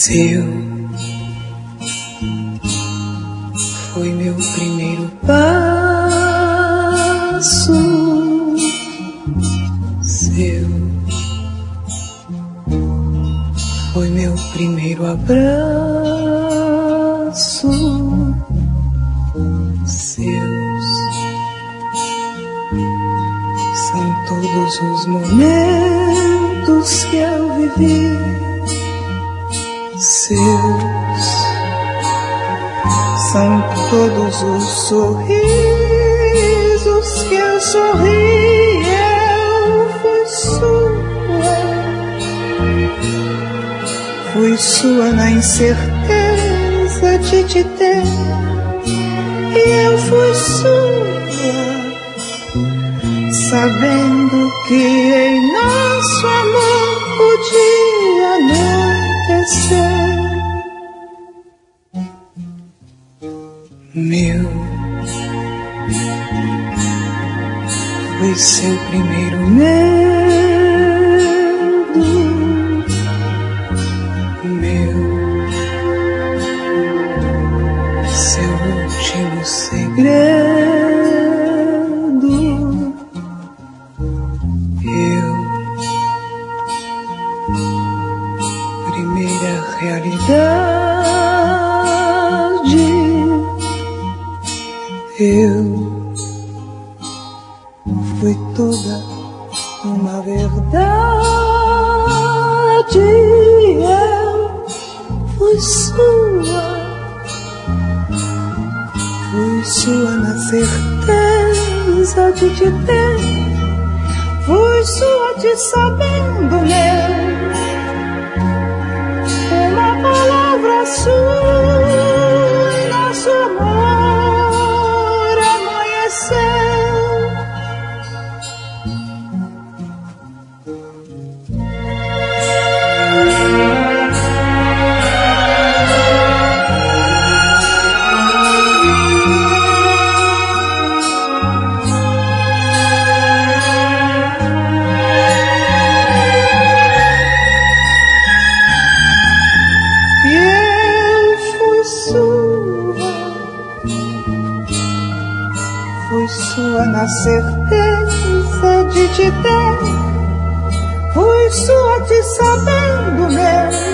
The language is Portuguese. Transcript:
Seu foi meu primeiro passo, seu foi meu primeiro abraço, seus são todos os momentos que eu vivi, seus são todos os sorrisos que eu sorri. Eu fui sua na incerteza de te ter, e eu fui sua, sabendo que em nosso amor podia anoitecer. Meu foi seu primeiro medo, meu seu último segredo, eu primeira realidade, eu fui toda uma verdade, eu fui sua na certeza de te ter, fui sua te sabendo meu, uma palavra sua e nosso amor amanheceu. Fui sua na certeza de te ter, fui sua te sabendo meu,